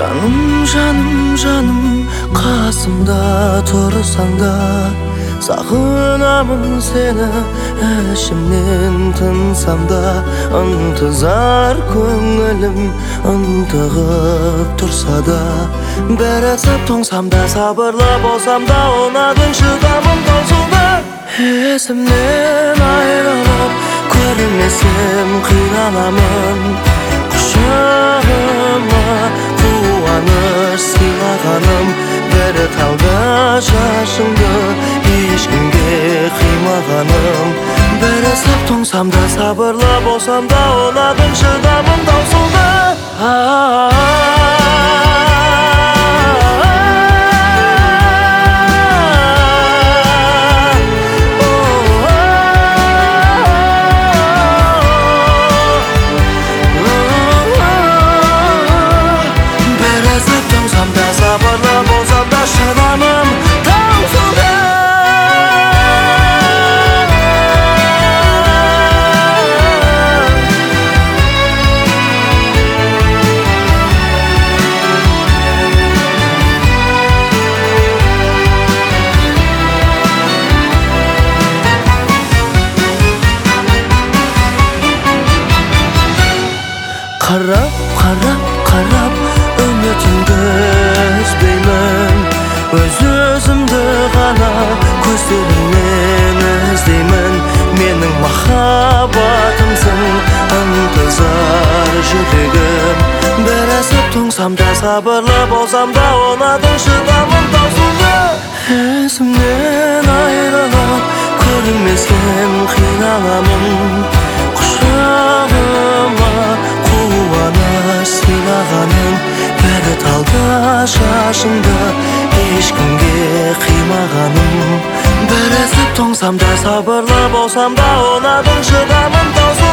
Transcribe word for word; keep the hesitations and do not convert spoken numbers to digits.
Жаным, жаным, жаным, қасымда тұрсаң да сағынамын сені, ішімнен тынсам да ынтызар көңілім ынтығып тұрса да бірісіп тоңсам да сабырлы болсам да ұнадың шыдамым таусылды. Есімнен айрылып көрмесем қиналамын, құшағыма қуаныш сыйлағаным бір талда шашыңды ешкімге қимағаным. Бірісіп тоңсам да сабырлы болсам да ұнадың шыдамым таусылды. Сабырлы болсам да шыдамым таусылды. Қарап, қарап, қарап үмітімді үзбеймін, өз-өзімді ғана көздерімнен іздеймін. Менің махаббатымсың, ынтызар жүрегім. Бірісіп тоңсам да сабырлы болсам да ұнадың шыдамым таусылды. Есімнен айрылып көрмесем қиналамын, құшағыма қуаныш сыйлағаным бір талда шашыңды ешкімге қимағаным. Бірісіп тоңсам да сабырлы болсам да ұнадың шыдамым таусылды.